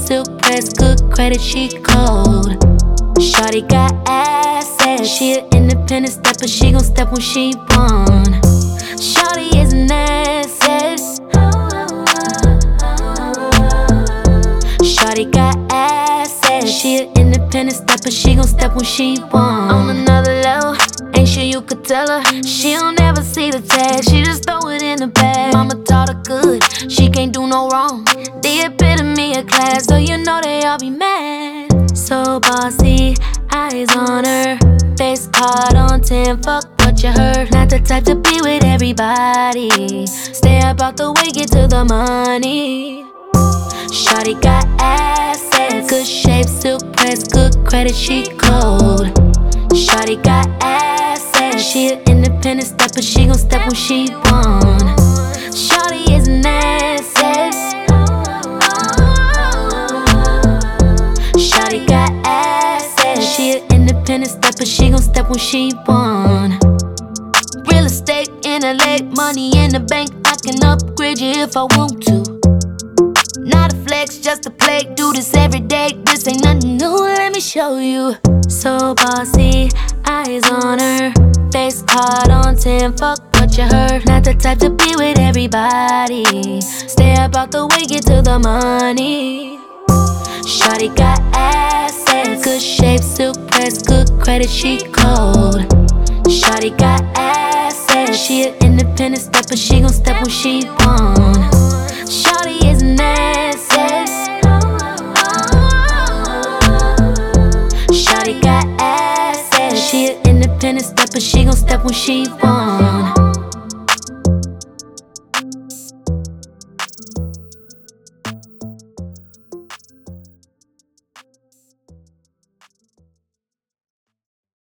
silk press, good credit, she cold. Shawty got assets, she an independent stepper, she gon' step when she want. Shawty is an asset. Shawty got assets, she an independent stepper, she gon' step when she want. On another level, ain't sure you could tell her. She don't ever see the tag, she just throw it in the bag. Mama taught her good, she can't do no wrong. The epitome of class, so you know they all be mad. So bossy, eyes on her, face card on 10, fuck what you heard. Not the type to be with everybody, stay about the way, get to the money. Shawty got assets, good shape, silk press, good credit, she cold. Shawty got assets, she an independent stepper, she gon' step when she want. Shawty is an asset. Shawty got assets, she an independent stepper, she gon' step when she want. Real estate in LA, money in the bank, I can upgrade you if I want to. Not a flex, just a play, do this every day, this ain't nothing new, let me show you. So bossy, eyes on her, face card on 10, fuck what you heard. Not the type to be with everybody, stay about the way, get to the money. Shawty got assets, good shape, silk press, good credit, she cold. Shawty got assets, she an independent stepper, she gon' step when she want. Shawty is an asset. Shawty got assets, she an independent stepper, she gon' step when she want.